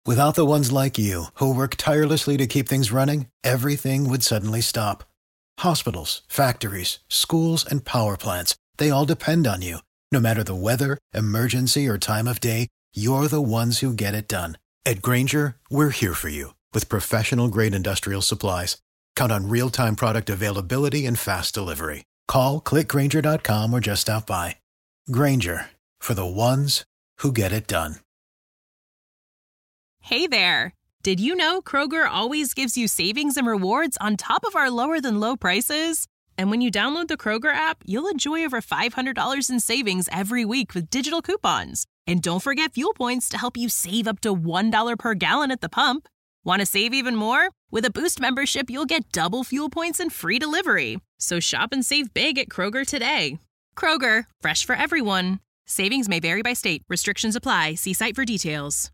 Without the ones like you, who work tirelessly to keep things running, everything would suddenly stop. Hospitals, factories, schools, and power plants, they all depend on you. No matter the weather, emergency, or time of day, you're the ones who get it done. At Grainger, we're here for you with professional-grade industrial supplies. Count on real-time product availability and fast delivery. Call, clickgrainger.com, or just stop by. Grainger, for the ones who get it done. Hey there! Did you know Kroger always gives you savings and rewards on top of our lower-than-low prices? And when you download the Kroger app, you'll enjoy over $500 in savings every week with digital coupons. And don't forget fuel points to help you save up to $1 per gallon at the pump. Want to save even more? With a Boost membership, you'll get double fuel points and free delivery. So shop and save big at Kroger today. Kroger, fresh for everyone. Savings may vary by state. Restrictions apply. See site for details.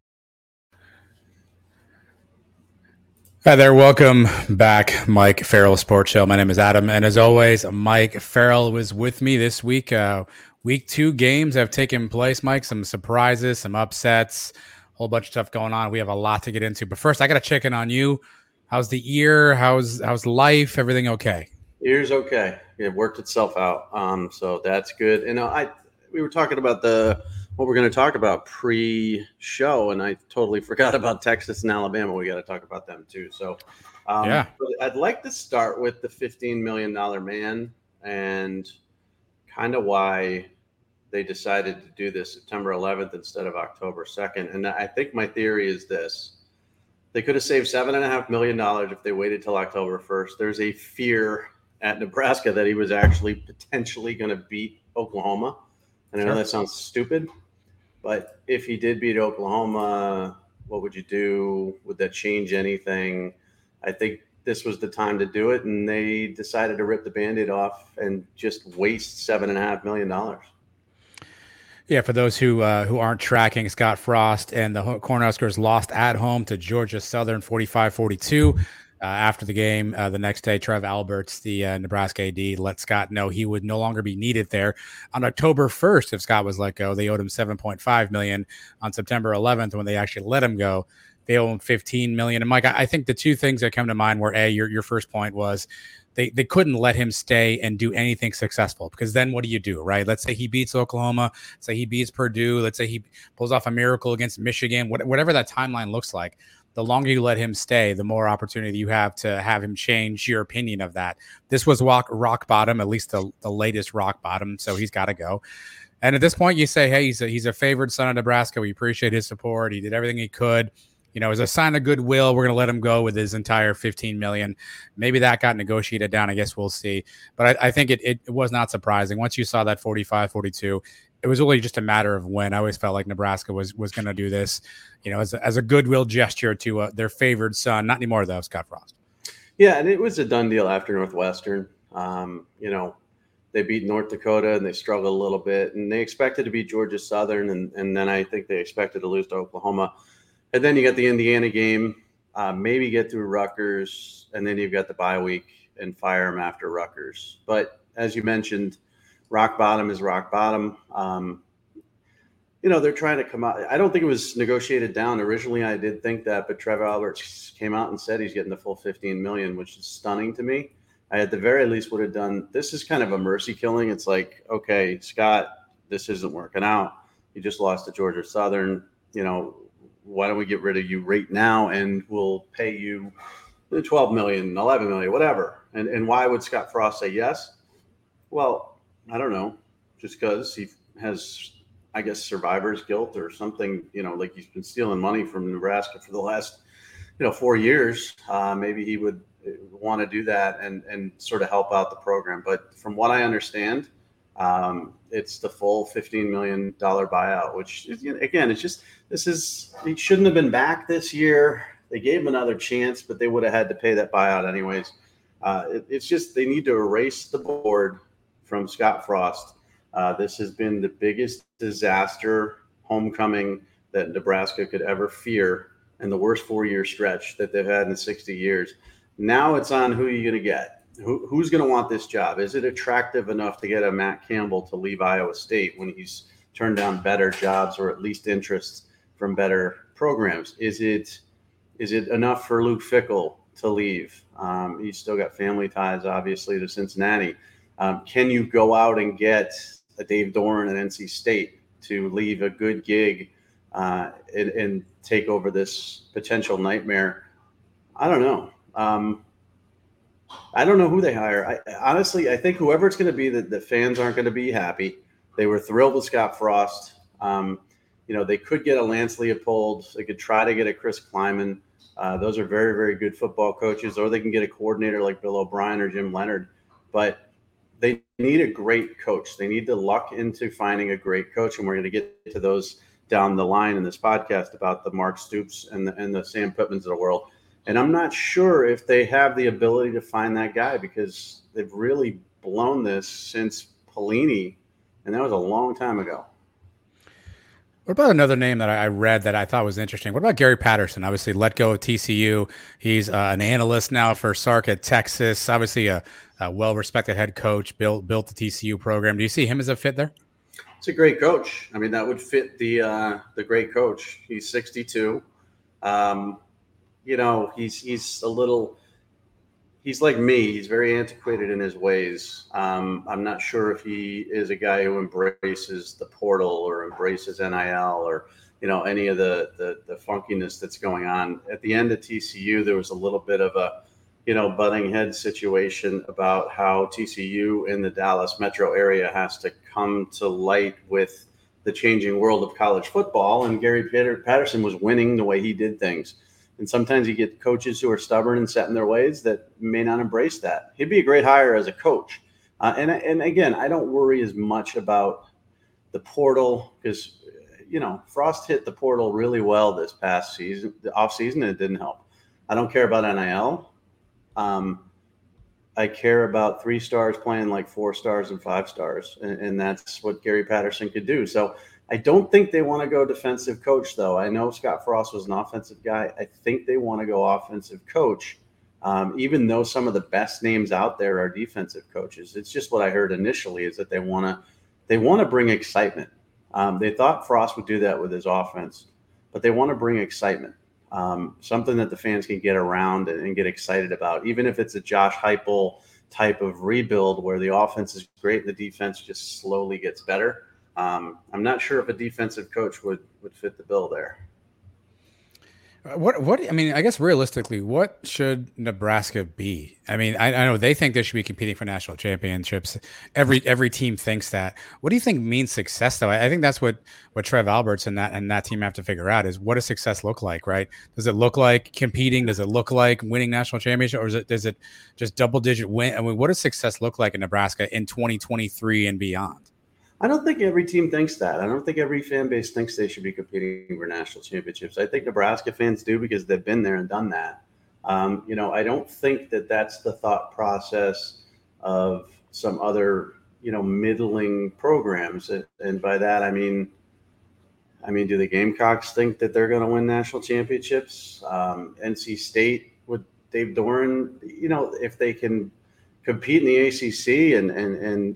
Hi there. Welcome back, Mike Farrell Sports Show. My name is Adam, and as always, Mike Farrell was with me this week. Week 2 games have taken place, Mike. Some surprises, some upsets, a whole bunch of stuff going on. We have a lot to get into, but first, I got to check in on you. How's the ear? How's life? Everything okay? Ear's okay. It worked itself out, so that's good. You know, we were talking about what we're going to talk about pre-show, and I totally forgot about Texas and Alabama. We got to talk about them too. So, yeah, I'd like to start with the $15 million man and kind of why they decided to do this September 11th instead of October 2nd. And I think my theory is this: they could have saved $7.5 million if they waited till October 1st. There's a fear at Nebraska that he was actually potentially going to beat Oklahoma. And I know that sounds stupid, but if he did beat Oklahoma, what would you do? Would that change anything? I think this was the time to do it, and they decided to rip the Band-Aid off and just waste $7.5 million. Yeah, for those who aren't tracking, Scott Frost and the Cornhuskers lost at home to Georgia Southern 45-42. After the game, the next day, Trev Alberts, the Nebraska AD, let Scott know he would no longer be needed there. On October 1st, if Scott was let go, they owed him $7.5 million. On September 11th, when they actually let him go, they owe him $15 million. And Mike, I think the two things that come to mind were, your first point was they couldn't let him stay and do anything successful, because then what do you do, right? Let's say he beats Oklahoma, say he beats Purdue, let's say he pulls off a miracle against Michigan, whatever that timeline looks like. The longer you let him stay, the more opportunity you have to have him change your opinion of that. This was rock bottom, at least the latest rock bottom, so he's got to go. And at this point, you say, hey, he's a favored son of Nebraska. We appreciate his support. He did everything he could. You know, as a sign of goodwill, we're going to let him go with his entire $15 million. Maybe that got negotiated down. I guess we'll see. But I think it was not surprising. Once you saw that 45-42, it was really just a matter of when. I always felt like Nebraska was going to do this, you know, as a goodwill gesture to their favored son. Not anymore, though, Scott Frost. Yeah, and it was a done deal after Northwestern. You know, they beat North Dakota and they struggled a little bit, and they expected to beat Georgia Southern, and then I think they expected to lose to Oklahoma. And then you got the Indiana game, maybe get through Rutgers, and then you've got the bye week and fire them after Rutgers. But as you mentioned, rock bottom is rock bottom. You know, they're trying to come out. I don't think it was negotiated down. Originally, I did think that, but Trevor Alberts came out and said he's getting the full $15 million, which is stunning to me. I at the very least would have done, this is kind of a mercy killing. It's like, okay, Scott, this isn't working out. You just lost to Georgia Southern. You know, why don't we get rid of you right now and we'll pay you $12 million, $11 million, whatever. And why would Scott Frost say yes? Well, I don't know, just because he has, I guess, survivor's guilt or something, you know, like he's been stealing money from Nebraska for the last, 4 years. Maybe he would want to do that and sort of help out the program. But from what I understand, it's the full $15 million buyout, which, again, it's just, he shouldn't have been back this year. They gave him another chance, but they would have had to pay that buyout anyways. It's just, they need to erase the board from Scott Frost. This has been the biggest disaster homecoming that Nebraska could ever fear, and the worst 4-year stretch that they've had in 60 years. Now it's on who you're going to get. Who's going to want this job? Is it attractive enough to get a Matt Campbell to leave Iowa State when he's turned down better jobs or at least interests from better programs. Is it enough for Luke Fickell to leave? He's still got family ties, obviously, to Cincinnati. Can you go out and get a Dave Doeren at NC State to leave a good gig and take over this potential nightmare? I don't know. I don't know who they hire. Honestly, I think whoever it's going to be, the fans aren't going to be happy. They were thrilled with Scott Frost. They could get a Lance Leopold. They could try to get a Chris Kleiman. Those are very, very good football coaches, or they can get a coordinator like Bill O'Brien or Jim Leonard. But they need a great coach. They need to luck into finding a great coach, and we're going to get to those down the line in this podcast about the Mark Stoops and the Sam Pittmans of the world. And I'm not sure if they have the ability to find that guy, because they've really blown this since Pelini, and that was a long time ago. What about another name that I read that I thought was interesting? What about Gary Patterson? Obviously let go of TCU. He's an analyst now for Sark at Texas. Obviously a well-respected head coach, built the TCU program. Do you see him as a fit there? It's a great coach. I mean, that would fit the great coach. He's 62. He's like me. He's very antiquated in his ways. I'm not sure if he is a guy who embraces the portal or embraces NIL or, any of the funkiness that's going on. At the end of TCU, there was a little bit of a, butting head situation about how TCU in the Dallas metro area has to come to light with the changing world of college football. And Gary Patterson was winning the way he did things. And sometimes you get coaches who are stubborn and set in their ways that may not embrace that. He'd be a great hire as a coach. And again, I don't worry as much about the portal because, Frost hit the portal really well this past season, the offseason, and it didn't help. I don't care about NIL. I care about 3 stars playing like 4 stars and 5 stars. And that's what Gary Patterson could do. So I don't think they want to go defensive coach, though. I know Scott Frost was an offensive guy. I think they want to go offensive coach, even though some of the best names out there are defensive coaches. It's just what I heard initially is that they want to bring excitement. They thought Frost would do that with his offense, but they want to bring excitement, something that the fans can get around and get excited about, even if it's a Josh Heupel type of rebuild where the offense is great and the defense just slowly gets better. I'm not sure if a defensive coach would fit the bill there. I guess realistically, what should Nebraska be? I mean, I know they think they should be competing for national championships. Every team thinks that. What do you think means success, though? I think that's what Trev Alberts and that team have to figure out is what does success look like, right? Does it look like competing? Does it look like winning national championship? Or does it just double-digit win? I mean, what does success look like in Nebraska in 2023 and beyond? I don't think every team thinks that. I don't think every fan base thinks they should be competing for national championships. I think Nebraska fans do because they've been there and done that. I don't think that that's the thought process of some other, middling programs. And by that, I mean, do the Gamecocks think that they're going to win national championships? NC State with Dave Doeren, if they can compete in the ACC and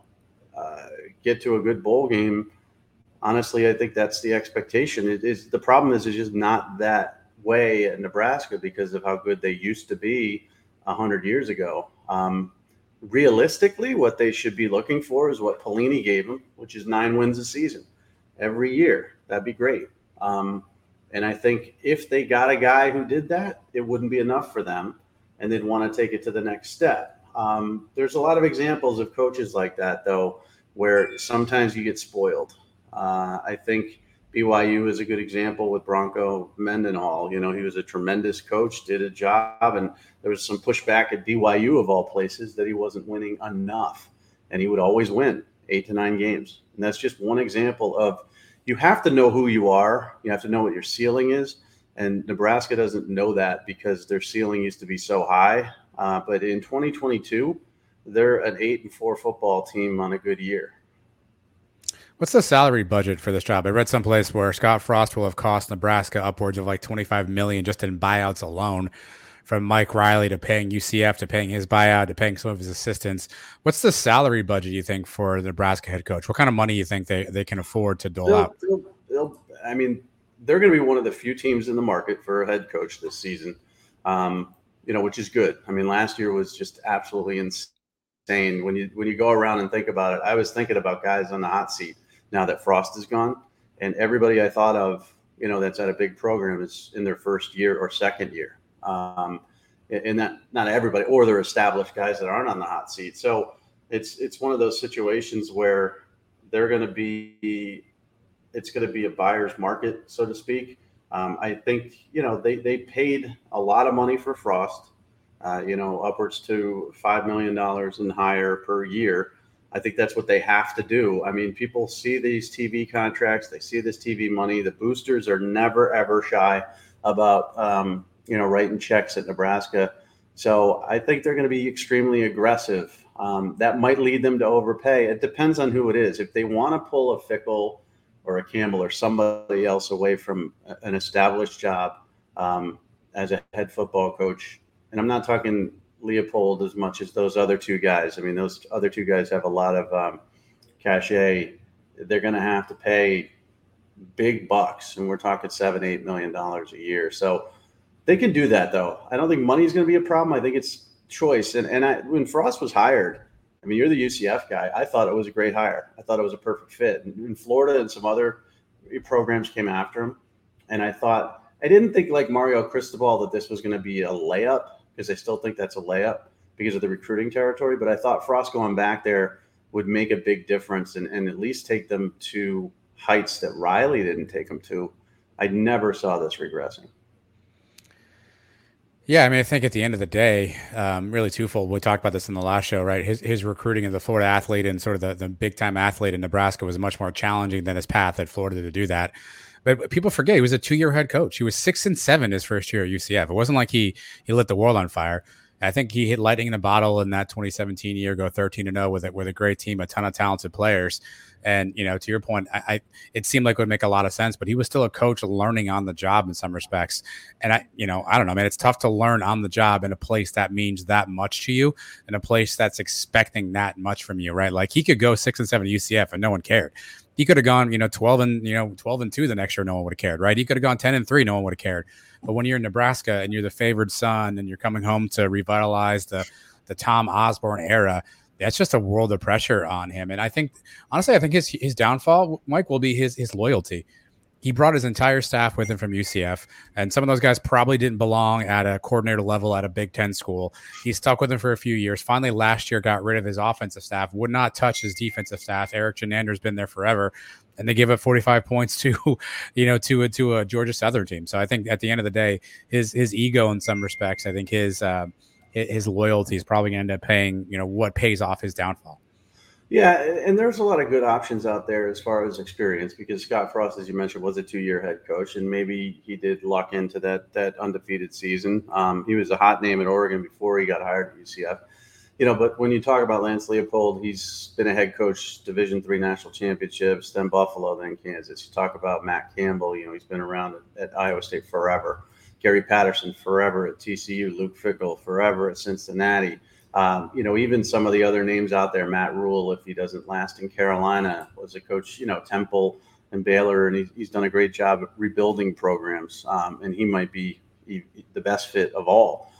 get to a good bowl game, honestly, I think that's the expectation. The problem is it's just not that way at Nebraska because of how good they used to be 100 years ago. Realistically, what they should be looking for is what Pelini gave them, which is 9 wins a season every year. That'd be great. And I think if they got a guy who did that, it wouldn't be enough for them, and they'd want to take it to the next step. There's a lot of examples of coaches like that, though, where sometimes you get spoiled. I think BYU is a good example with Bronco Mendenhall. He was a tremendous coach, did a job, and there was some pushback at BYU of all places that he wasn't winning enough. And he would always win 8 to 9 games. And that's just one example of you have to know who you are. You have to know what your ceiling is. And Nebraska doesn't know that because their ceiling used to be so high. But in 2022, they're an 8-4 football team on a good year. What's the salary budget for this job? I read someplace where Scott Frost will have cost Nebraska upwards of like $25 million just in buyouts alone, from Mike Riley to paying UCF to paying his buyout to paying some of his assistants. What's the salary budget you think for the Nebraska head coach? What kind of money you think they can afford to dole out? they're going to be one of the few teams in the market for a head coach this season, which is good. I mean, last year was just absolutely insane. When you go around and think about it, I was thinking about guys on the hot seat now that Frost is gone, and everybody I thought of, that's at a big program is in their first year or second year. And that not everybody, or they're established guys that aren't on the hot seat. So it's one of those situations where it's going to be a buyer's market, so to speak. I think, they paid a lot of money for Frost, upwards to $5 million and higher per year. I think that's what they have to do. I mean, people see these TV contracts, they see this TV money. The boosters are never, ever shy about, writing checks at Nebraska. So I think they're going to be extremely aggressive. That might lead them to overpay. It depends on who it is. If they want to pull a Fickell or a Campbell or somebody else away from an established job as a head football coach, and I'm not talking Leopold as much as those other two guys. I mean, those other two guys have a lot of cachet. They're going to have to pay big bucks, and we're talking $7-8 million a year. So they can do that, though. I don't think money is going to be a problem. I think it's choice. And when Frost was hired, I mean, you're the UCF guy. I thought it was a great hire. I thought it was a perfect fit. And in Florida and some other programs came after him. And I didn't think like Mario Cristobal that this was going to be a layup, because I still think that's a layup because of the recruiting territory. But I thought Frost going back there would make a big difference and at least take them to heights that Riley didn't take them to. I never saw this regressing. Yeah, I mean, I think at the end of the day, really twofold. We talked about this in the last show, right? His recruiting of the Florida athlete and sort of the big-time athlete in Nebraska was much more challenging than his path at Florida to do that. But people forget he was a 2-year head coach. He was 6-7 his first year at UCF. It wasn't like he lit the world on fire. I think he hit lightning in a bottle in that 2017 year, go 13-0 with a great team, a ton of talented players. And, to your point, it seemed like it would make a lot of sense, but he was still a coach learning on the job in some respects. And I don't know, man, it's tough to learn on the job in a place that means that much to you, in a place that's expecting that much from you, right? Like he could go 6-7 at UCF and no one cared. He could have gone, 12-2 the next year. No one would have cared, right? He could have gone 10-3. No one would have cared. But when you're in Nebraska and you're the favored son and you're coming home to revitalize the Tom Osborne era, that's just a world of pressure on him. And I think, honestly, his downfall, Mike, will be his loyalty. He brought his entire staff with him from UCF, and some of those guys probably didn't belong at a coordinator level at a Big Ten school. He stuck with them for a few years. Finally, last year, got rid of his offensive staff, would not touch his defensive staff. Eric Jenander's been there forever, and they give up 45 points to a Georgia Southern team. So I think at the end of the day, his ego in some respects, I think his loyalty is probably going to end up paying, what pays off his downfall. Yeah, and there's a lot of good options out there as far as experience, because Scott Frost, as you mentioned, was a 2-year head coach, and maybe he did luck into that undefeated season. He was a hot name at Oregon before he got hired at UCF. But when you talk about Lance Leopold, he's been a head coach, Division III national championships, then Buffalo, then Kansas. You talk about Matt Campbell, he's been around at Iowa State forever. Gary Patterson, forever at TCU. Luke Fickell, forever at Cincinnati. Even some of the other names out there, Matt Rule, if he doesn't last in Carolina, was a coach, Temple and Baylor, and he's done a great job at rebuilding programs, and he might be the best fit of all.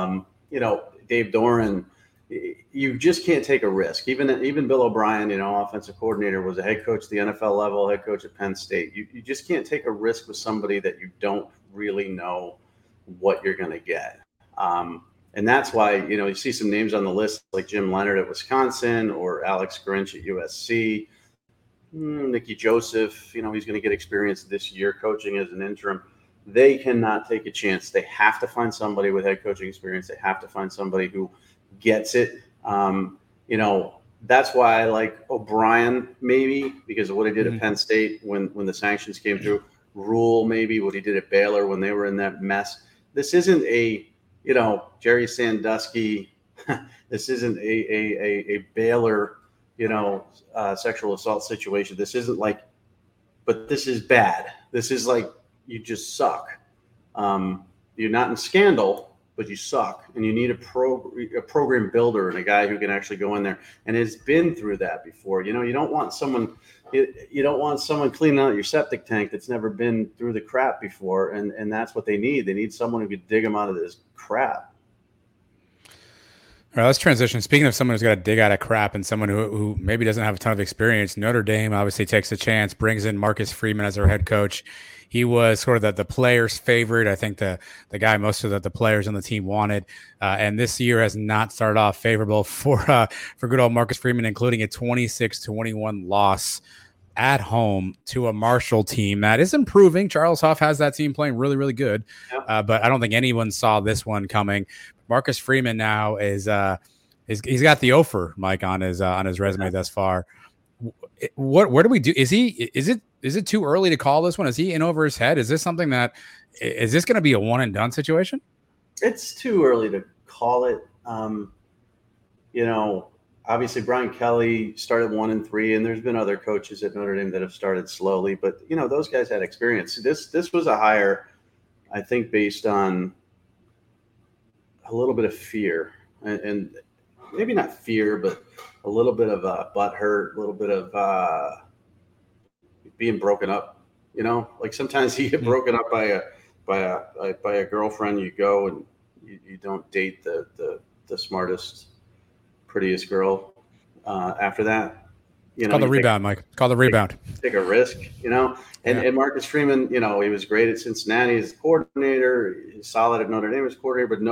Dave Doran, you just can't take a risk. Even Bill O'Brien, offensive coordinator, was a head coach at the NFL level, head coach at Penn State. You just can't take a risk with somebody that you don't really know what you're going to get. And that's why, you see some names on the list like Jim Leonard at Wisconsin or Alex Grinch at USC, Nicky Joseph, he's going to get experience this year coaching as an interim. They cannot take a chance. They have to find somebody with head coaching experience. They have to find somebody who gets it. That's why I like O'Brien, maybe, because of what he did at Penn State when the sanctions came through. Rule, maybe, what he did at Baylor when they were in that mess. This isn't a Jerry Sandusky. This isn't a Baylor, sexual assault situation. This isn't like, but this is bad. This is like, you just suck. You're not in scandal, but you suck, and you need a program builder and a guy who can actually go in there and has been through that before. You don't want someone cleaning out your septic tank that's never been through the crap before, and that's what they need. They need someone who could dig them out of this crap. All right, let's transition. Speaking of someone who's got to dig out of crap and someone who maybe doesn't have a ton of experience, Notre Dame obviously takes a chance, brings in Marcus Freeman as their head coach. He was sort of the players' favorite. I think the guy most of the players on the team wanted. And this year has not started off favorable for good old Marcus Freeman, including a 26-21 loss at home to a Marshall team that is improving. Charles Huff has that team playing really, really good. Yep. But I don't think anyone saw this one coming. Marcus Freeman now he's got the offer, Mike, on his resume thus far. Where do we do? Is it too early to call this one? Is he in over his head? Is this something is this going to be a one and done situation? It's too early to call it. Obviously Brian Kelly started 1-3, and there's been other coaches at Notre Dame that have started slowly, but those guys had experience. This was a hire, I think, based on a little bit of fear, and maybe not fear, but a little bit of butt hurt, a little bit of being broken up. Like sometimes you get broken up by a girlfriend. You go and you don't date the smartest, prettiest girl after that. Call the rebound, Mike. Call the rebound. Take a risk, And Marcus Freeman, he was great at Cincinnati as coordinator. He's solid at Notre Dame as coordinator, but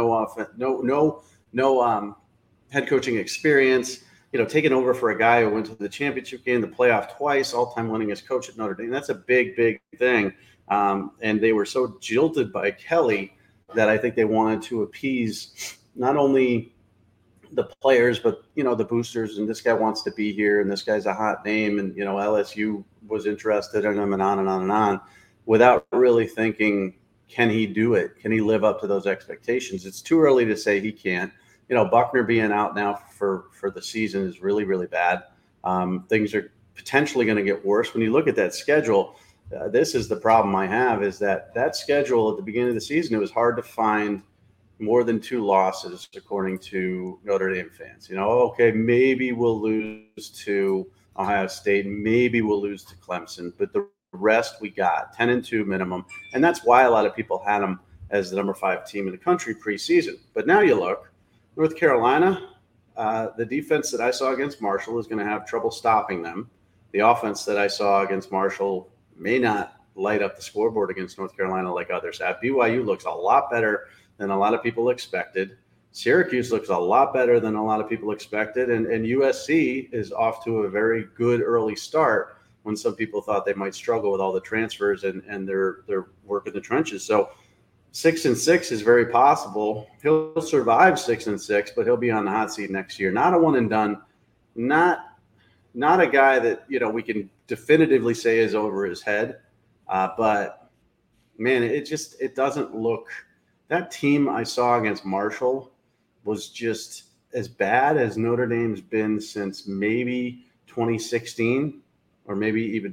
no head coaching experience. Taking over for a guy who went to the championship game, the playoff twice, all-time winningest coach at Notre Dame. That's a big, big thing. And they were so jilted by Kelly that I think they wanted to appease not only the players, but the boosters, and this guy wants to be here, and this guy's a hot name, and LSU was interested in him, and on and on and on, without really thinking, can he do it? Can he live up to those expectations? It's too early to say he can't. Buckner being out now for the season is really, really bad. Things are potentially going to get worse. When you look at that schedule, this is the problem I have, is that schedule at the beginning of the season, it was hard to find more than 2 losses, according to Notre Dame fans. Okay, maybe we'll lose to Ohio State, maybe we'll lose to Clemson, but the rest we got 10-2 minimum, and that's why a lot of people had them as the number 5 team in the country preseason. But now you look, North Carolina, the defense that I saw against Marshall is going to have trouble stopping them. The offense that I saw against Marshall may not light up the scoreboard against North Carolina like others have. BYU looks a lot better than a lot of people expected. Syracuse looks a lot better than a lot of people expected. And USC is off to a very good early start when some people thought they might struggle with all the transfers and their work in the trenches. So 6-6 is very possible. He'll survive 6-6, but he'll be on the hot seat next year. Not a one and done, not a guy that, we can definitively say is over his head. But man, it doesn't look. That team I saw against Marshall was just as bad as Notre Dame's been since maybe 2016 or maybe even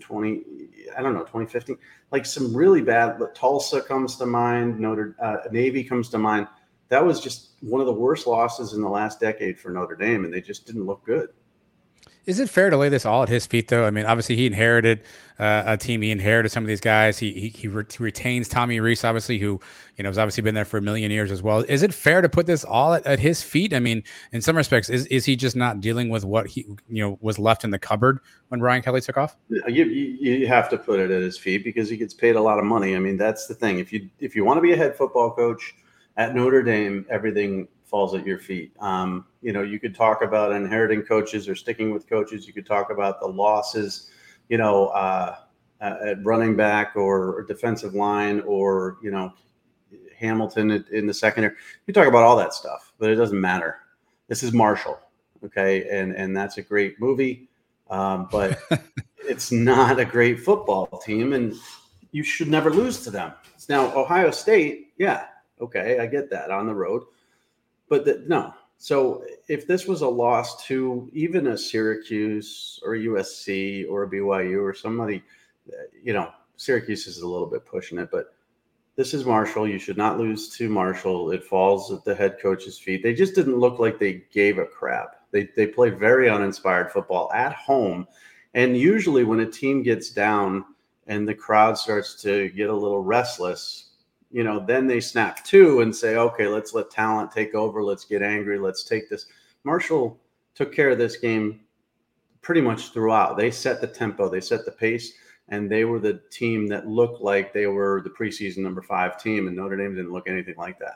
2015. Like some really bad. Tulsa comes to mind. Navy comes to mind. That was just one of the worst losses in the last decade for Notre Dame, and they just didn't look good. Is it fair to lay this all at his feet, though? I mean, obviously he inherited a team. He inherited some of these guys. He retains Tommy Rees, obviously, who has obviously been there for a million years as well. Is it fair to put this all at his feet? I mean, in some respects, is he just not dealing with what he was left in the cupboard when Brian Kelly took off? You have to put it at his feet because he gets paid a lot of money. I mean, that's the thing. If you want to be a head football coach at Notre Dame, everything falls at your feet. You could talk about inheriting coaches or sticking with coaches. You could talk about the losses, at running back or defensive line or, Hamilton in the secondary. You talk about all that stuff, but it doesn't matter. This is Marshall. Okay. And that's a great movie. But it's not a great football team, and you should never lose to them. Now, Ohio State. Yeah. Okay. I get that on the road. But no. So if this was a loss to even a Syracuse or a USC or a BYU or somebody, Syracuse is a little bit pushing it, but this is Marshall. You should not lose to Marshall. It falls at the head coach's feet. They just didn't look like they gave a crap. They played very uninspired football at home. And usually when a team gets down and the crowd starts to get a little restless, then they snap to and say, okay, let's let talent take over. Let's get angry. Let's take this. Marshall took care of this game pretty much throughout. They set the tempo. They set the pace. And they were the team that looked like they were the preseason number 5 team, and Notre Dame didn't look anything like that.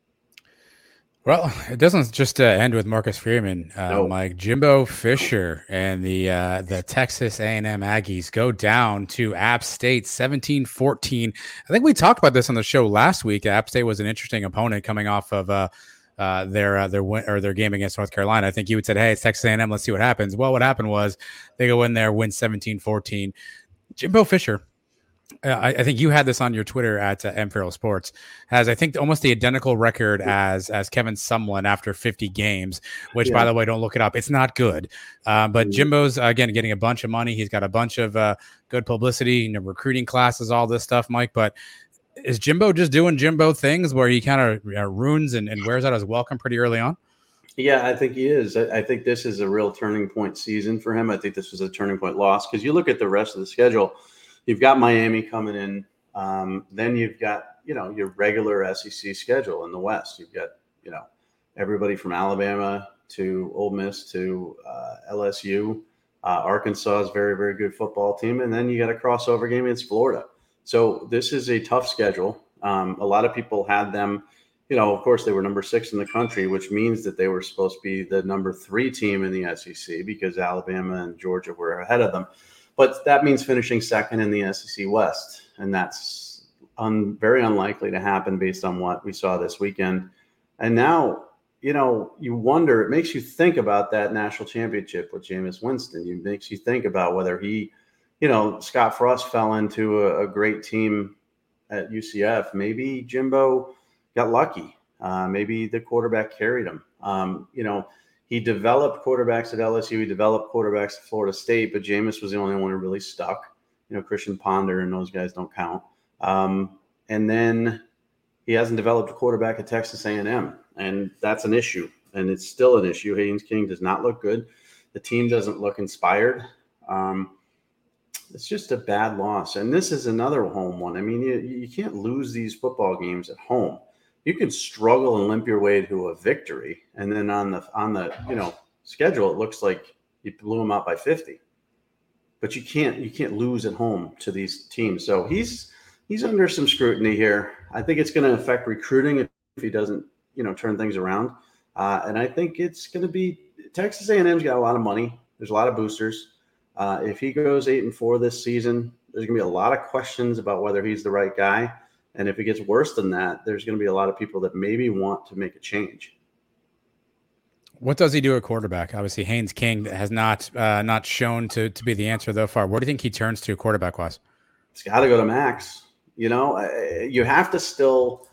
Well, it doesn't just end with Marcus Freeman. No. Mike, Jimbo Fisher and the Texas A&M Aggies go down to App State 17-14. I think we talked about this on the show last week. App State was an interesting opponent coming off of their win or their game against North Carolina. I think you would said, hey, it's Texas A&M. Let's see what happens. Well, what happened was they go in there, win 17-14. Jimbo Fisher, I think you had this on your Twitter at M Farrell Sports, has I think almost the identical record as Kevin Sumlin after 50 games, which by the way, don't look it up. It's not good. But Jimbo's again getting a bunch of money. He's got a bunch of good publicity, recruiting classes, all this stuff, Mike. But is Jimbo just doing Jimbo things where he kind of ruins and wears out his welcome pretty early on? Yeah, I think he is. I think this is a real turning point season for him. I think this was a turning point loss because you look at the rest of the schedule. You've got Miami coming in. Then you've got, your regular SEC schedule in the West. You've got, everybody from Alabama to Ole Miss to LSU. Arkansas is a very, very good football team. And then you got a crossover game against Florida. So this is a tough schedule. A lot of people had them. Of course, they were number 6 in the country, which means that they were supposed to be the number 3 team in the SEC because Alabama and Georgia were ahead of them. But that means finishing second in the SEC West, and that's very unlikely to happen based on what we saw this weekend. And now, you wonder, it makes you think about that national championship with Jameis Winston. It makes you think about whether he, Scott Frost fell into a great team at UCF. Maybe Jimbo got lucky. Maybe the quarterback carried him. He developed quarterbacks at LSU. He developed quarterbacks at Florida State, but Jameis was the only one who really stuck. Christian Ponder and those guys don't count. And then he hasn't developed a quarterback at Texas A&M, and that's an issue. And it's still an issue. Haynes King does not look good. The team doesn't look inspired. It's just a bad loss. And this is another home one. I mean, you can't lose these football games at home. You can struggle and limp your way to a victory, and then on the schedule, it looks like you blew them out by 50. But you can't lose at home to these teams. So he's under some scrutiny here. I think it's going to affect recruiting if he doesn't turn things around. And I think it's going to be Texas A&M's got a lot of money. There's a lot of boosters. If he goes 8-4 this season, there's going to be a lot of questions about whether he's the right guy. And if it gets worse than that, there's going to be a lot of people that maybe want to make a change. What does he do at quarterback? Obviously, Haynes King has not shown to be the answer thus far. Where do you think he turns to quarterback-wise? It's got to go to Max. You have to still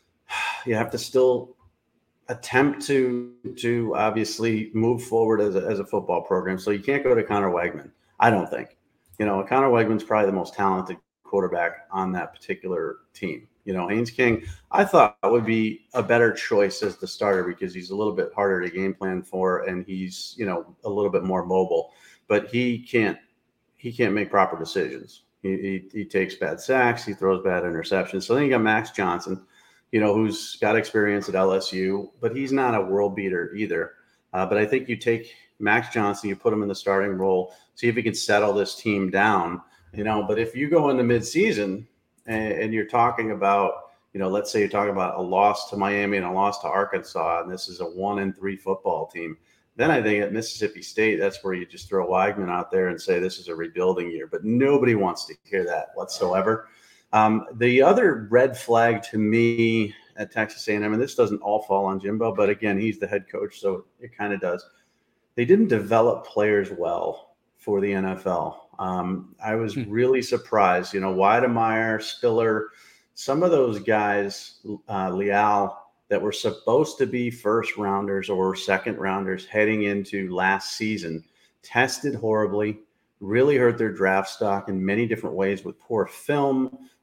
attempt to obviously move forward as a football program. So you can't go to Connor Wegman, I don't think. Connor Wegman's probably the most talented quarterback on that particular team. Haynes King, I thought would be a better choice as the starter because he's a little bit harder to game plan for, and he's a little bit more mobile. But he can't make proper decisions. He takes bad sacks, he throws bad interceptions. So then you got Max Johnson, who's got experience at LSU, but he's not a world beater either. But I think you take Max Johnson, you put him in the starting role, see if he can settle this team down. But if you go into midseason and you're talking about, let's say you're talking about a loss to Miami and a loss to Arkansas, and this is a 1-3 football team, then I think at Mississippi State, that's where you just throw Weigman out there and say this is a rebuilding year. But nobody wants to hear that whatsoever. The other red flag to me at Texas A&M, and this doesn't all fall on Jimbo, but again, he's the head coach, so it kind of does. They didn't develop players well for the NFL. I was really surprised. Weidemeyer, Spiller, some of those guys, Leal, that were supposed to be first rounders or second rounders heading into last season, tested horribly, really hurt their draft stock in many different ways with poor film,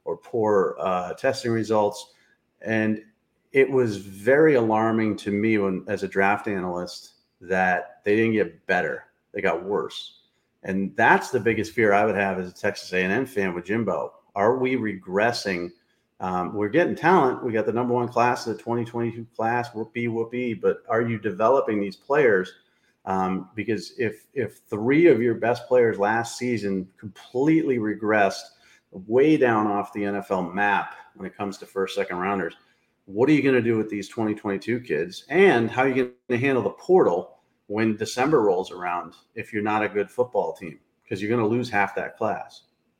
or poor testing results. And it was very alarming to me as a draft analyst that they didn't get better. They got worse. And that's the biggest fear I would have as a Texas A&M fan with Jimbo. Are we regressing? We're getting talent. We got the number one class, the 2022 class, whoopee. But are you developing these players? Because if 3 of your best players last season completely regressed way down off the NFL map when it comes to first, second rounders, what are you going to do with these 2022 kids? And how are you going to handle the portal when December rolls around if you're not a good football team? Because you're going to lose half that class.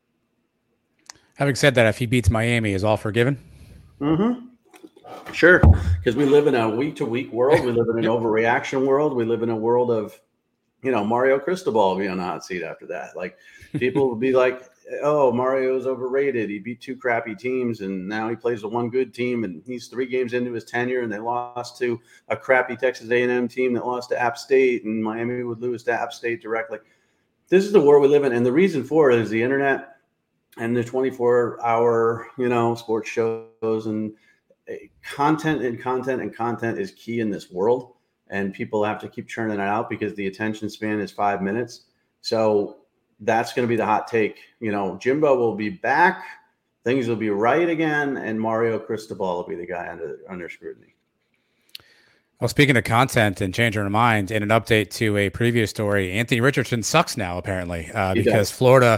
Having said that, if he beats Miami, is all forgiven? Mm-hmm. Sure, because we live in a week-to-week world. We live in an overreaction world. We live in a world of, Mario Cristobal will be on the hot seat after that. Like, people will be like, oh, Mario's overrated. He beat 2 crappy teams, and now he plays the one good team, and he's 3 games into his tenure, and they lost to a crappy Texas A&M team that lost to App State, and Miami would lose to App State directly. This is the world we live in, and the reason for it is the internet and the 24-hour, sports shows, and content is key in this world, and people have to keep churning it out because the attention span is 5 minutes. So that's going to be the hot take. Jimbo will be back, things will be right again, and Mario Cristobal will be the guy under scrutiny. Well, speaking of content and changing our mind, in an update to a previous story, Anthony Richardson sucks now, apparently, because Florida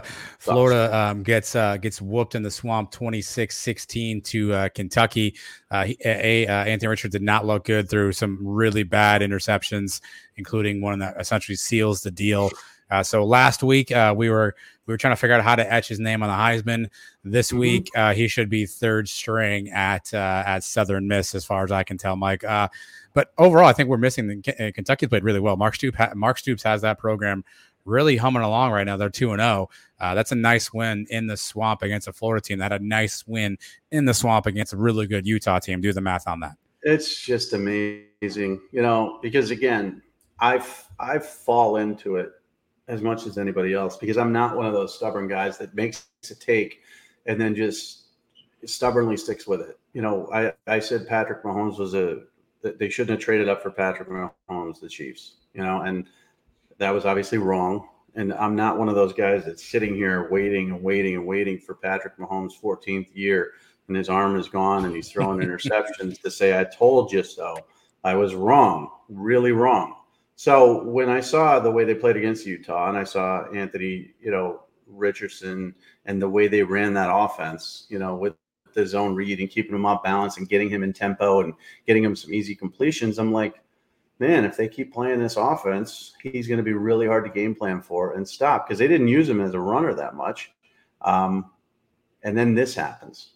gets whooped in the swamp 26-16 to Kentucky. Anthony Richardson did not look good through some really bad interceptions, including one that essentially seals the deal. So last week we were trying to figure out how to etch his name on the Heisman. This week he should be third string at Southern Miss, as far as I can tell, Mike. But overall, I think we're missing. Kentucky played really well. Mark Stoops has that program really humming along right now. They're 2-0. That's a nice win in the swamp against a Florida team that had a nice win in the swamp against a really good Utah team. Do the math on that. It's just amazing, because again, I fall into it as much as anybody else, because I'm not one of those stubborn guys that makes a take and then just stubbornly sticks with it. I said Patrick Mahomes they shouldn't have traded up for Patrick Mahomes, the Chiefs, and that was obviously wrong. And I'm not one of those guys that's sitting here waiting for Patrick Mahomes' 14th year and his arm is gone and he's throwing interceptions to say, I told you so. I was wrong, really wrong. So when I saw the way they played against Utah and I saw Anthony, Richardson and the way they ran that offense, with the zone read and keeping him off balance and getting him in tempo and getting him some easy completions, I'm like, man, if they keep playing this offense, he's going to be really hard to game plan for and stop, because they didn't use him as a runner that much. And then this happens,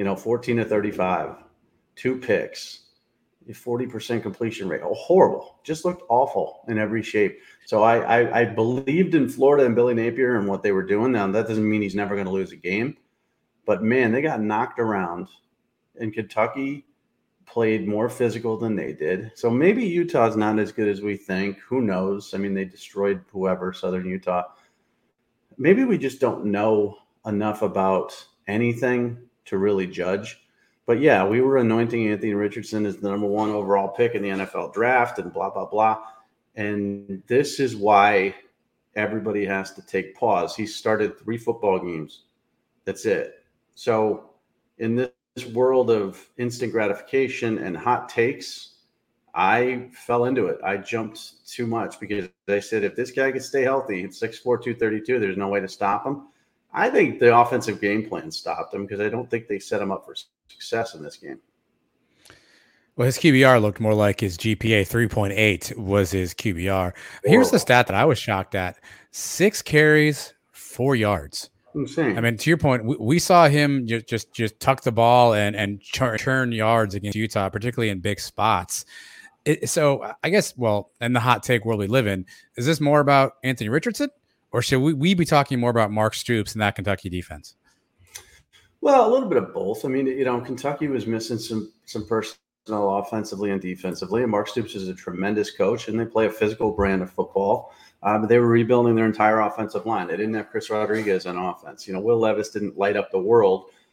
14-35, 2 picks, 40% completion rate. Oh, horrible. Just looked awful in every shape. So I believed in Florida and Billy Napier and what they were doing. Now, that doesn't mean he's never going to lose a game. But, man, they got knocked around. And Kentucky played more physical than they did. So maybe Utah's not as good as we think. Who knows? I mean, they destroyed whoever, Southern Utah. Maybe we just don't know enough about anything to really judge. But, yeah, we were anointing Anthony Richardson as the number 1 overall pick in the NFL draft and blah, blah, blah. And this is why everybody has to take pause. He started 3 football games. That's it. So in this world of instant gratification and hot takes, I fell into it. I jumped too much because I said, if this guy can stay healthy at 6'4", 232, there's no way to stop him. I think the offensive game plan stopped him because I don't think they set him up for success in this game. Well, his QBR looked more like his GPA. 3.8 was his QBR. Here's the stat that I was shocked at. 6 carries, 4 yards. Insane. I mean, to your point, we saw him just tuck the ball and churn yards against Utah, particularly in big spots. So I guess, in the hot take world we live in, is this more about Anthony Richardson, or should we be talking more about Mark Stoops and that Kentucky defense? Well, a little bit of both. I mean, Kentucky was missing some personnel offensively and defensively, and Mark Stoops is a tremendous coach, and they play a physical brand of football. But they were rebuilding their entire offensive line. They didn't have Chris Rodriguez on offense. Will Levis didn't light up the world,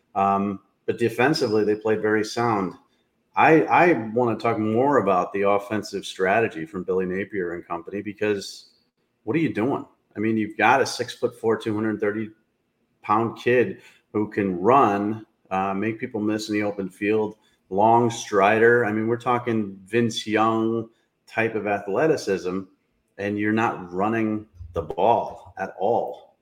But defensively, they played very sound. I want to talk more about the offensive strategy from Billy Napier and company, because what are you doing? I mean, you've got a 6'4", 230-pound kid who can run, make people miss in the open field, long strider. I mean, we're talking Vince Young type of athleticism, and you're not running the ball at all.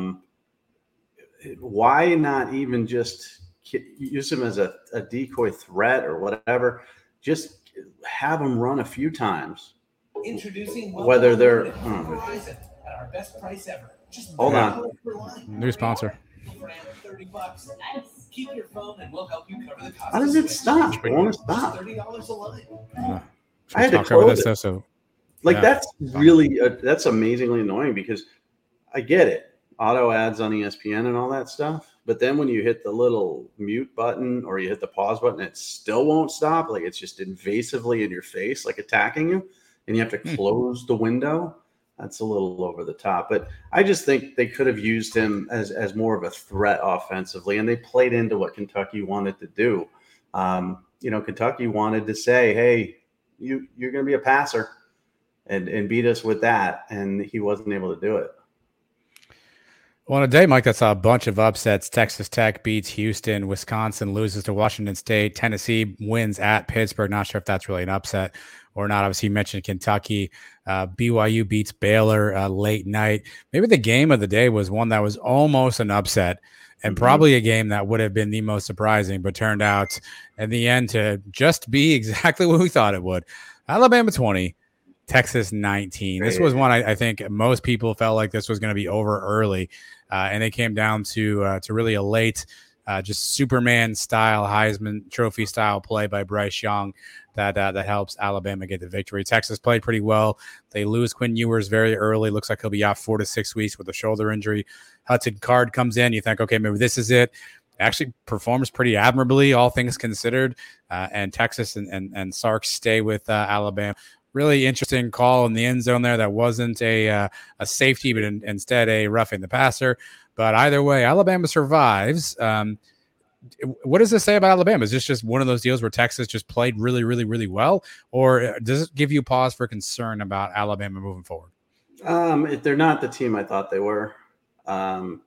Why not even just use him as a decoy threat or whatever? Just have him run a few times. Introducing whether they're Verizon at our best price ever. Just hold on. New sponsor. For $30. Keep your phone and we'll help you cover the cost. How does it stop? I want to stop. $30 a line. I had to close it. That's really that's amazingly annoying, because I get it. Auto ads on ESPN and all that stuff. But then when you hit the little mute button or you hit the pause button, it still won't stop. Like, it's just invasively in your face, like attacking you, and you have to close the window. That's a little over the top. But I just think they could have used him as more of a threat offensively, and they played into what Kentucky wanted to do. Kentucky wanted to say, hey, you're going to be a passer and beat us with that, and he wasn't able to do it. Well, on a day, Mike, that saw a bunch of upsets. Texas Tech beats Houston. Wisconsin loses to Washington State. Tennessee wins at Pittsburgh. Not sure if that's really an upset or not. Obviously, you mentioned Kentucky. BYU beats Baylor late night. Maybe the game of the day was one that was almost an upset, and probably a game that would have been the most surprising, but turned out in the end to just be exactly what we thought it would. Alabama 20. Texas 19. This was one I think most people felt like this was going to be over early, and it came down to really a late, just Superman style Heisman Trophy style play by Bryce Young that helps Alabama get the victory. Texas played pretty well. They lose Quinn Ewers very early. Looks like he'll be out 4 to 6 weeks with a shoulder injury. Hudson Card comes in. You think, okay, maybe this is it. Actually performs pretty admirably, all things considered, and Texas and Sark stay with Alabama. Really interesting call in the end zone there. That wasn't a safety, but instead a roughing the passer. But either way, Alabama survives. What does this say about Alabama? Is this just one of those deals where Texas just played really, really, really well? Or does it give you pause for concern about Alabama moving forward? They're not the team I thought they were. And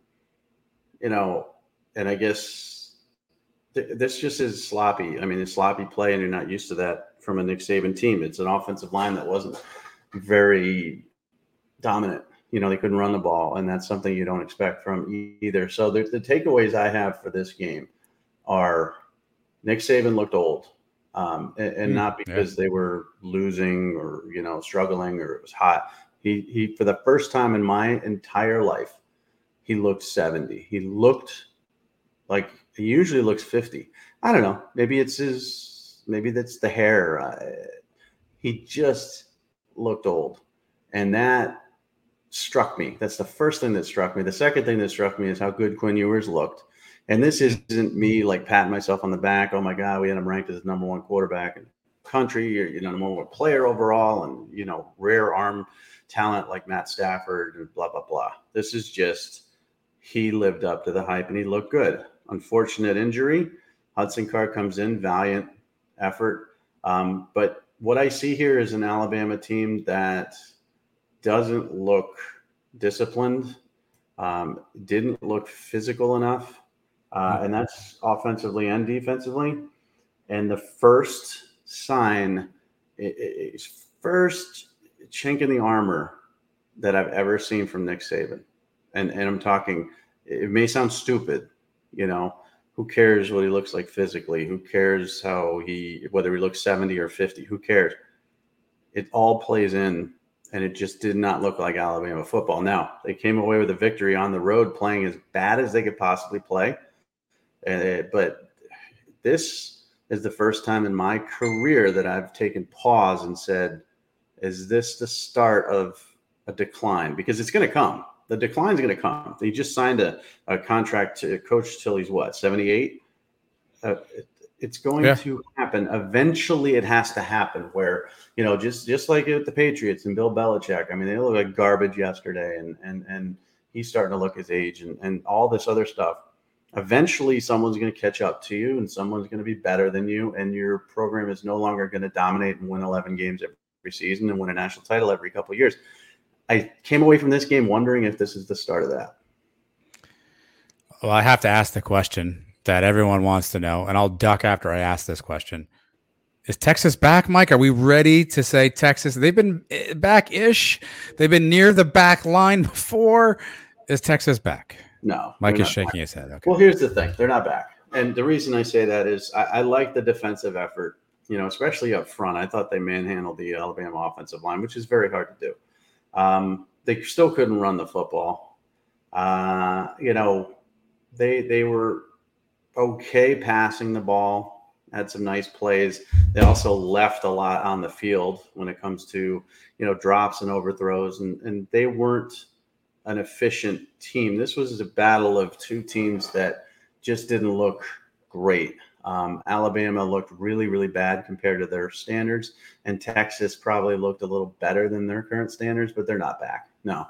I guess this just is sloppy. I mean, it's sloppy play, and you're not used to that from a Nick Saban team. It's an offensive line that wasn't very dominant. They couldn't run the ball, and that's something you don't expect from either. So the takeaways I have for this game are Nick Saban looked old, and not because they were losing or, struggling or it was hot. He for the first time in my entire life, he looked 70. He looked like he usually looks 50. I don't know. Maybe that's the hair. He just looked old. And that struck me. That's the first thing that struck me. The second thing that struck me is how good Quinn Ewers looked. And this isn't me like patting myself on the back. Oh my God, we had him ranked as number one quarterback in the country, or, number one player overall, and, rare arm talent like Matt Stafford and blah, blah, blah. This is just, he lived up to the hype and he looked good. Unfortunate injury. Hudson Card comes in, valiant effort. But what I see here is an Alabama team that doesn't look disciplined, didn't look physical enough, and that's offensively and defensively. And the first sign, first chink in the armor that I've ever seen from Nick Saban, and I'm talking, it may sound stupid, who cares what he looks like physically? Who cares whether he looks 70 or 50? Who cares? It all plays in, and it just did not look like Alabama football. Now, they came away with a victory on the road, playing as bad as they could possibly play. But this is the first time in my career that I've taken pause and said, is this the start of a decline? Because it's going to come. The decline is going to come. He just signed a contract to coach till he's 78? It's going to happen. Eventually it has to happen where, just like with the Patriots and Bill Belichick, I mean, they look like garbage yesterday, and he's starting to look his age and all this other stuff. Eventually, someone's going to catch up to you, and someone's going to be better than you, and your program is no longer going to dominate and win 11 games every season and win a national title every couple of years. I came away from this game wondering if this is the start of that. Well, I have to ask the question that everyone wants to know, and I'll duck after I ask this question. Is Texas back, Mike? Are we ready to say Texas? They've been back-ish. They've been near the back line before. Is Texas back? No. Mike is shaking his head. Okay. Well, here's the thing. They're not back. And the reason I say that is I like the defensive effort, especially up front. I thought they manhandled the Alabama offensive line, which is very hard to do. They still couldn't run the football. They were okay passing the ball, had some nice plays. They also left a lot on the field when it comes to, drops and overthrows, and they weren't an efficient team. This was a battle of two teams that just didn't look great. Alabama looked really, really bad compared to their standards, and Texas probably looked a little better than their current standards, but they're not back. No.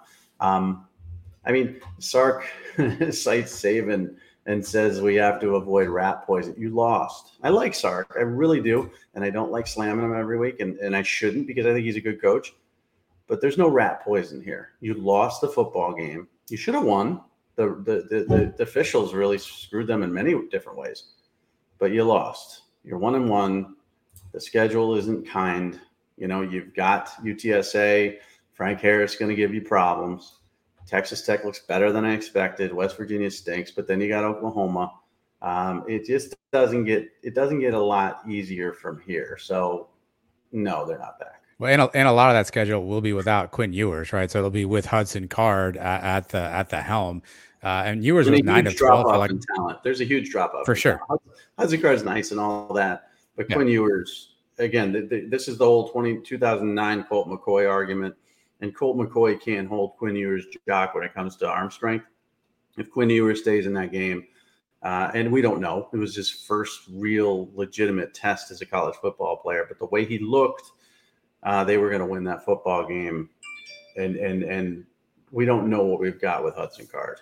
Sark cites Saban and says we have to avoid rat poison. You lost. I like Sark. I really do. And I don't like slamming him every week. And I shouldn't, because I think he's a good coach. But there's no rat poison here. You lost the football game. You should have won. The officials really screwed them in many different ways. But you lost. You're 1-1. The schedule isn't kind. You've got UTSA. Frank Harris going to give you problems. Texas Tech looks better than I expected. West Virginia stinks, but then you got Oklahoma. It just doesn't get a lot easier from here. So, no, they're not back. Well, and a lot of that schedule will be without Quinn Ewers, right? So it'll be with Hudson Card at the helm. And Ewers was 9 of 12. In talent. There's a huge drop off for sure. Hudson Card's nice and all that, but Quinn Ewers, again, this is the whole 2009 Colt McCoy argument. And Colt McCoy can't hold Quinn Ewers' jock when it comes to arm strength. If Quinn Ewers stays in that game, and we don't know, it was his first real legitimate test as a college football player. But the way he looked, they were going to win that football game. And we don't know what we've got with Hudson Card.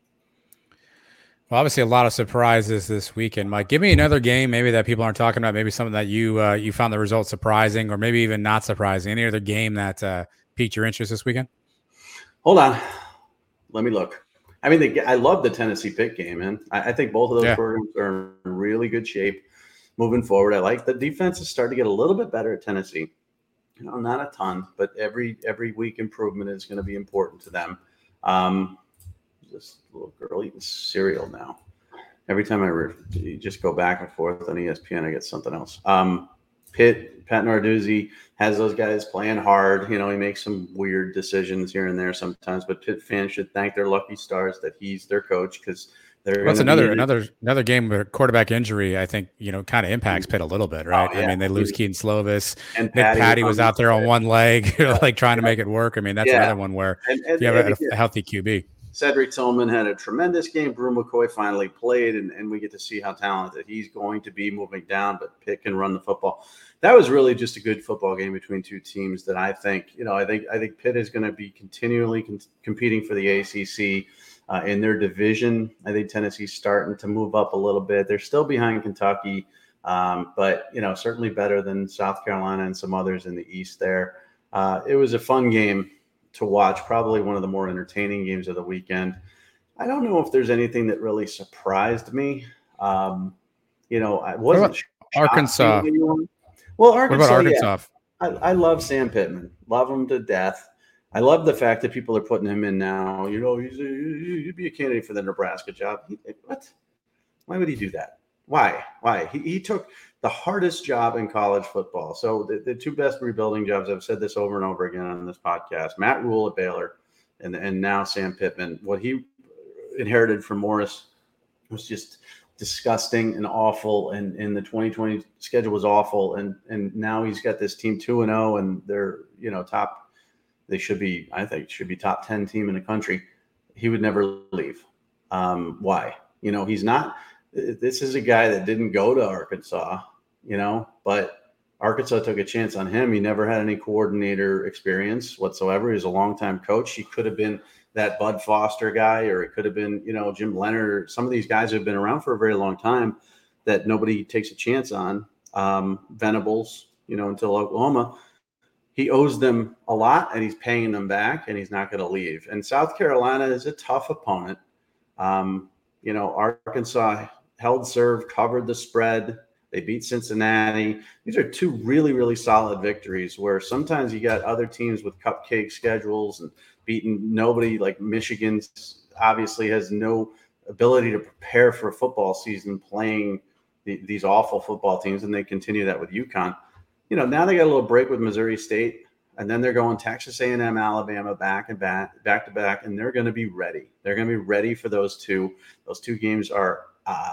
Well, obviously a lot of surprises this weekend. Mike, give me another game maybe that people aren't talking about, maybe something that you found the results surprising or maybe even not surprising. Any other game that piqued your interest this weekend? Hold on. Let me look. I love the Tennessee Pitt game, man. I think both of those programs are in really good shape moving forward. I like the defense is starting to get a little bit better at Tennessee. Not a ton, but every week improvement is going to be important to them. This little girl eating cereal now. Every time you just go back and forth on ESPN, I get something else. Pat Narduzzi has those guys playing hard. He makes some weird decisions here and there sometimes, but Pitt fans should thank their lucky stars that he's their coach, because that's another game where quarterback injury, I think, kind of impacts Pitt a little bit, right? Oh, yeah. They lose Keaton Slovis. And Nick Patty was out there on one leg, trying to make it work. That's another one where you have a healthy QB. Cedric Tillman had a tremendous game. Brew McCoy finally played, and we get to see how talented he's going to be moving down, but Pitt can run the football. That was really just a good football game between two teams that I think Pitt is going to be continually competing for the ACC in their division. I think Tennessee's starting to move up a little bit. They're still behind Kentucky, but certainly better than South Carolina and some others in the East there. It was a fun game to watch, probably one of the more entertaining games of the weekend. I don't know if there's anything that really surprised me. I wasn't Arkansas. Well, Arkansas. What about Arkansas? Yeah. I love Sam Pittman. Love him to death. I love the fact that people are putting him in now. He'd be a candidate for the Nebraska job. What? Why would he do that? Why? He took the hardest job in college football. So the two best rebuilding jobs, I've said this over and over again on this podcast, Matt Rule at Baylor and now Sam Pittman. What he inherited from Morris was just disgusting and awful, and the 2020 schedule was awful, and now he's got this team 2-0, and they're top. They should be, I think, top 10 team in the country. He would never leave. Why? He's not. This is a guy that didn't go to Arkansas, but Arkansas took a chance on him. He never had any coordinator experience whatsoever. He was a longtime coach. He could have been that Bud Foster guy, or it could have been, Jim Leonard. Some of these guys have been around for a very long time that nobody takes a chance on. Venables, until Oklahoma. He owes them a lot, and he's paying them back, and he's not going to leave. And South Carolina is a tough opponent. Arkansas held serve, covered the spread. They beat Cincinnati. These are two really, really solid victories where sometimes you got other teams with cupcake schedules and beating nobody, like Michigan obviously has no ability to prepare for a football season playing these awful football teams, and they continue that with UConn. Now they got a little break with Missouri State, and then they're going Texas A&M, Alabama back to back, and they're going to be ready. They're going to be ready for those two. Those two games are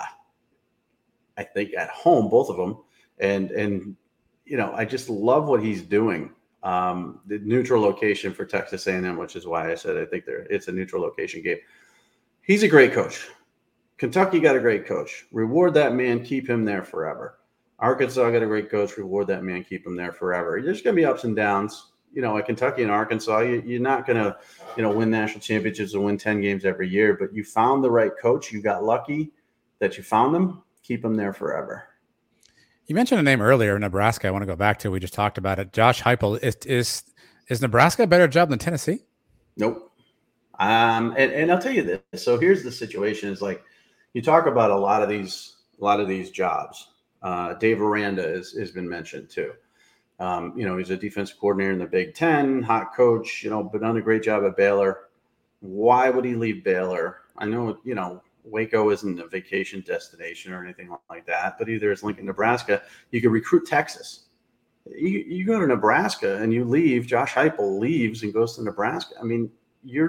I think at home, both of them. And I just love what he's doing. The neutral location for Texas A&M, which is why I said I think it's a neutral location game. He's a great coach. Kentucky got a great coach. Reward that man, keep him there forever. Arkansas got a great coach. Reward that man, keep him there forever. There's going to be ups and downs. At Kentucky and Arkansas, you're not going to, win national championships and win 10 games every year, but you found the right coach. You got lucky that you found him. Keep him there forever. You mentioned a name earlier, Nebraska. I want to go back to. We just talked about it. Josh Heupel. Is Nebraska a better job than Tennessee? Nope. And I'll tell you this. So here's the situation: is like you talk about a lot of these jobs. Dave Aranda has been mentioned too. He's a defensive coordinator in the Big Ten, hot coach. But done a great job at Baylor. Why would he leave Baylor? I know Waco isn't a vacation destination or anything like that, but either it's Lincoln, Nebraska. You could recruit Texas. You go to Nebraska and you leave. Josh Heupel leaves and goes to Nebraska. I mean, you're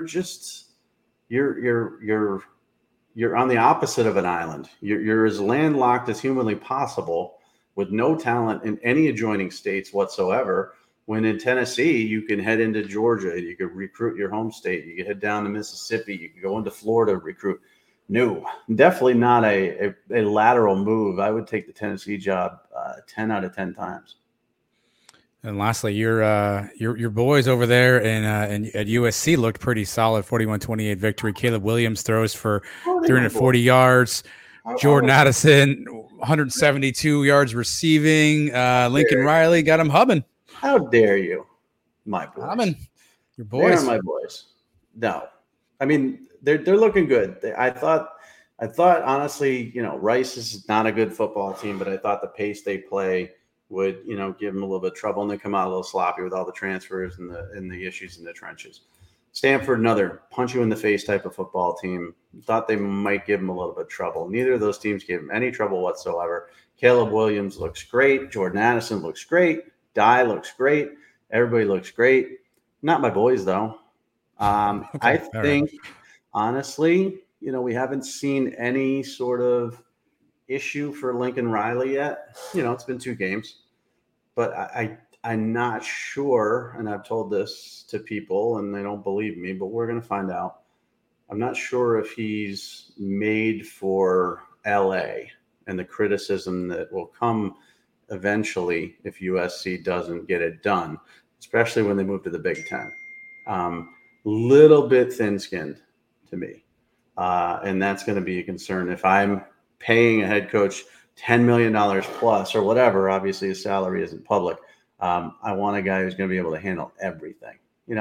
on the opposite of an island. You're as landlocked as humanly possible with no talent in any adjoining states whatsoever. When in Tennessee, you can head into Georgia. You could recruit your home state. You could head down to Mississippi. You could go into Florida, recruit. No, definitely not a lateral move. I would take the Tennessee job 10 out of 10 times. And lastly, your boys over there and at USC looked pretty solid. 41-28 victory. Caleb Williams throws for 340 yards. Jordan Addison, 172 yards receiving. Lincoln Riley got him hubbing. How dare you, my boys? Hubbing. Your boys. They're my boys. No, I mean they're looking good. I thought honestly, Rice is not a good football team, but I thought the pace they play would, give them a little bit of trouble, and they come out a little sloppy with all the transfers and the issues in the trenches. Stanford, another punch you in the face type of football team. Thought they might give them a little bit of trouble. Neither of those teams gave them any trouble whatsoever. Caleb Williams looks great. Jordan Addison looks great. Dye looks great. Everybody looks great. Not my boys, though. Okay, I think, honestly, we haven't seen any sort of issue for Lincoln Riley yet. It's been 2 games. But I'm not sure, and I've told this to people, and they don't believe me, but we're going to find out. I'm not sure if he's made for LA and the criticism that will come eventually if USC doesn't get it done, especially when they move to the Big Ten. Little bit thin-skinned to me, and that's going to be a concern. If I'm paying a head coach $10 million plus or whatever, obviously his salary isn't public. I want a guy who's going to be able to handle everything,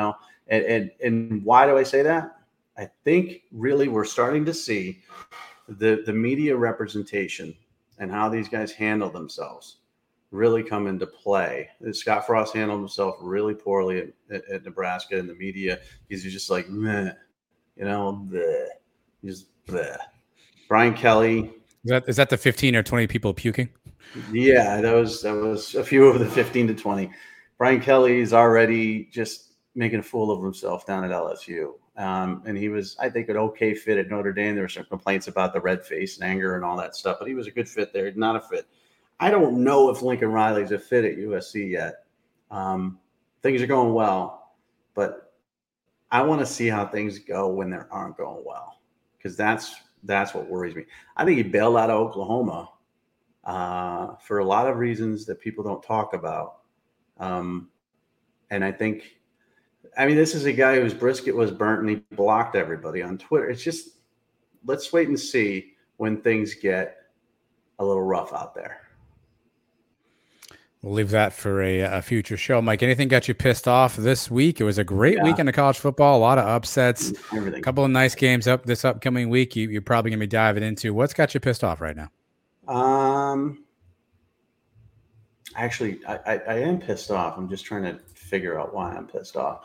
and why do I say that? I think really we're starting to see the media representation and how these guys handle themselves really come into play. Scott Frost handled himself really poorly at Nebraska in the media. He's just like, meh, bleh. He's bleh. Brian Kelly. Is that the 15 or 20 people puking? Yeah, that was a few of the 15 to 20. Brian Kelly is already just making a fool of himself down at LSU. And he was, I think, an okay fit at Notre Dame. There were some complaints about the red face and anger and all that stuff, but he was a good fit there, not a fit. I don't know if Lincoln Riley's a fit at USC yet. Things are going well, but I want to see how things go when they aren't going well, because that's what worries me. I think he bailed out of Oklahoma for a lot of reasons that people don't talk about. And I think, this is a guy whose brisket was burnt and he blocked everybody on Twitter. It's just, let's wait and see when things get a little rough out there. We'll leave that for a future show. Mike, anything got you pissed off this week? It was a great weekend of college football, a lot of upsets, a couple of nice games up this upcoming week. You're probably going to be diving into. What's got you pissed off right now? Actually, I am pissed off. I'm just trying to figure out why I'm pissed off.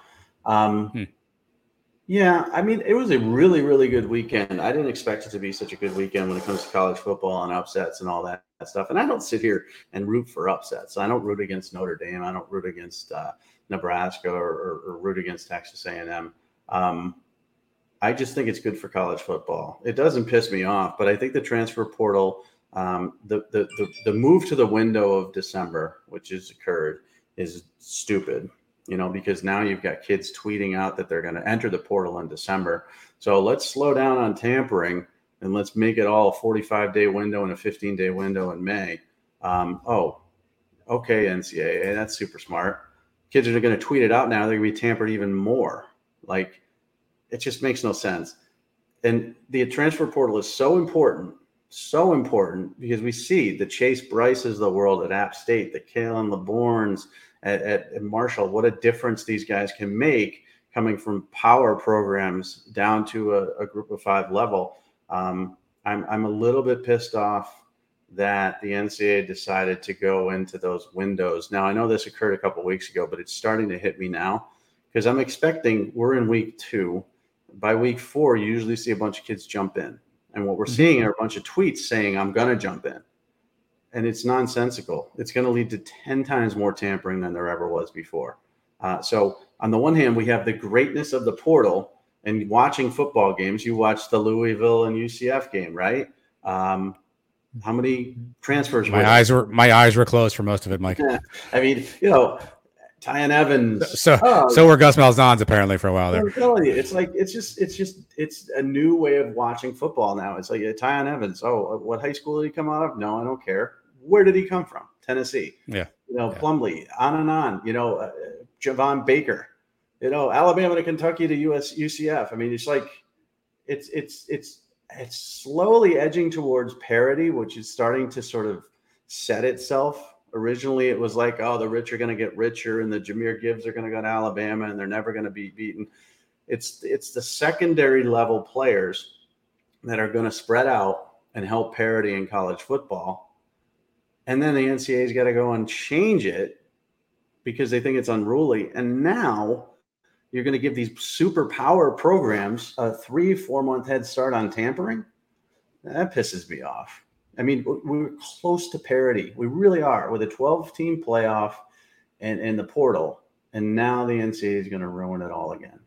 Yeah, it was a really, really good weekend. I didn't expect it to be such a good weekend when it comes to college football and upsets and all that stuff. And I don't sit here and root for upsets. I don't root against Notre Dame. I don't root against Nebraska or root against Texas A&M. I just think it's good for college football. It doesn't piss me off, but I think the transfer portal, the move to the window of December, which has occurred, is stupid. Because now you've got kids tweeting out that they're going to enter the portal in December. So let's slow down on tampering and let's make it all a 45-day window and a 15-day window in May. Okay, NCAA, that's super smart. Kids are going to tweet it out now. They're going to be tampered even more. Like, it just makes no sense. And the transfer portal is so important because we see the Chase Bryces of the world at App State, the Kalen LeBournes at Marshall, what a difference these guys can make coming from power programs down to a group of 5 level. I'm a little bit pissed off that the NCAA decided to go into those windows. Now, I know this occurred a couple of weeks ago, but it's starting to hit me now because I'm expecting we're in week 2. By week 4, you usually see a bunch of kids jump in. And what we're seeing are a bunch of tweets saying, I'm going to jump in. And it's nonsensical. It's going to lead to 10 times more tampering than there ever was before. So on the one hand, we have the greatness of the portal and watching football games. You watched the Louisville and UCF game, right? How many transfers? My eyes were closed for most of it, Mike. Tyon Evans. So were Gus Malzahn's apparently for a while there. I'm telling you, it's a new way of watching football now. It's like Tyon Evans. Oh, what high school did he come out of? No, I don't care. Where did he come from? Tennessee. Yeah. Plumlee, on and on. Javon Baker. Alabama to Kentucky to UCF. It's like it's slowly edging towards parity, which is starting to sort of set itself. Originally, it was like, the rich are going to get richer and the Jahmyr Gibbs are going to go to Alabama and they're never going to be beaten. It's the secondary level players that are going to spread out and help parity in college football. And then the NCAA's got to go and change it because they think it's unruly. And now you're going to give these super power programs a 3-4 month head start on tampering. That pisses me off. We're close to parity. We really are with a 12-team playoff and the portal. And now the NCAA is going to ruin it all again.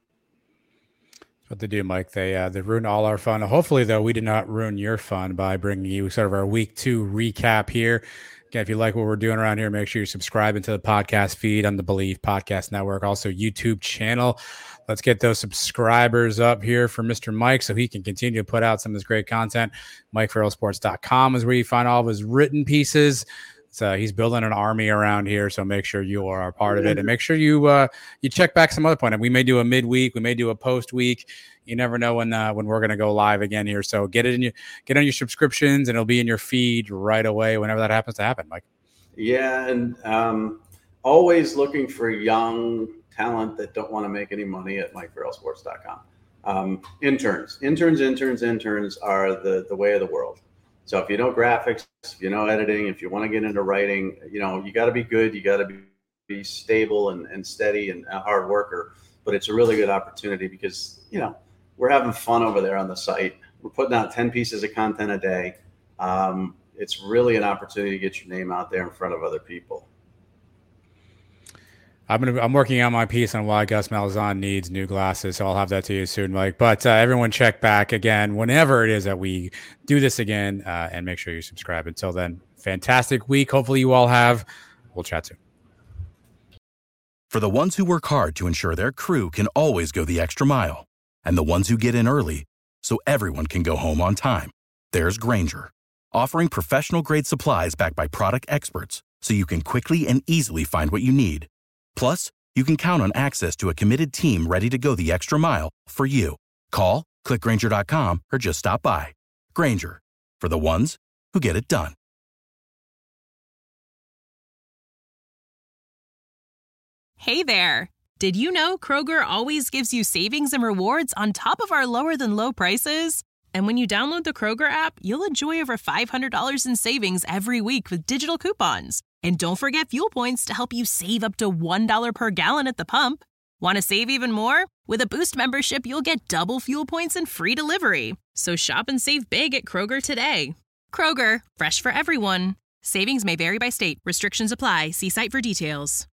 That's what they do, Mike. They ruin all our fun. Hopefully, though, we did not ruin your fun by bringing you sort of our week 2 recap here. Again, if you like what we're doing around here, make sure you subscribe into the podcast feed on the Believe Podcast Network, also YouTube channel. Let's get those subscribers up here for Mr. Mike so he can continue to put out some of this great content. MikeFarrellSports.com is where you find all of his written pieces. So he's building an army around here, so make sure you are a part of it. And make sure you check back some other point. And we may do a midweek. We may do a post-week. You never know when we're going to go live again here. So get on your subscriptions, and it'll be in your feed right away whenever that happens to happen, Mike. Yeah, and always looking for young talent that don't want to make any money at MikeFarrellSports.com. Interns are the way of the world. So if you know graphics, if you know editing, if you want to get into writing, you got to be good. You got to be stable and steady and a hard worker. But it's a really good opportunity because, we're having fun over there on the site. We're putting out 10 pieces of content a day. It's really an opportunity to get your name out there in front of other people. I'm working on my piece on why Gus Malzahn needs new glasses, so I'll have that to you soon, Mike. But everyone check back again whenever it is that we do this again, and make sure you subscribe. Until then, fantastic week. Hopefully you all have. We'll chat soon. For the ones who work hard to ensure their crew can always go the extra mile, and the ones who get in early so everyone can go home on time, there's Grainger, offering professional-grade supplies backed by product experts so you can quickly and easily find what you need. Plus, you can count on access to a committed team ready to go the extra mile for you. Call, click Grainger.com, or just stop by. Grainger, for the ones who get it done. Hey there! Did you know Kroger always gives you savings and rewards on top of our lower-than-low prices? And when you download the Kroger app, you'll enjoy over $500 in savings every week with digital coupons. And don't forget fuel points to help you save up to $1 per gallon at the pump. Want to save even more? With a Boost membership, you'll get double fuel points and free delivery. So shop and save big at Kroger today. Kroger, fresh for everyone. Savings may vary by state. Restrictions apply. See site for details.